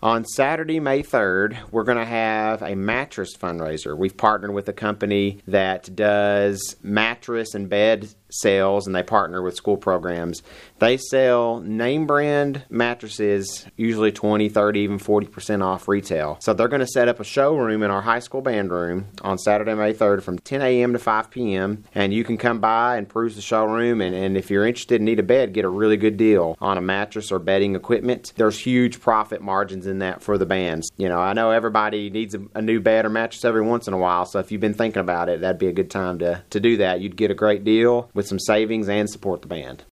On Saturday, May 3rd, we're going to have a mattress fundraiser. We've partnered with a company that does mattress and bed sales, and they partner with school programs. They sell name brand mattresses, usually 20, 30, even 40% off retail. So they're going to set up a showroom in our high school band room on Saturday, May 3rd from 10 a.m. to 5 p.m. And you can come by and peruse the showroom, and if you're interested and need a bed, get a really good deal on a mattress or bedding equipment. There's huge profit margins in that for the bands. You know, I know everybody needs a new bed or mattress every once in a while, so if you've been thinking about it, that'd be a good time to do that. You'd get a great deal with some savings and support the band.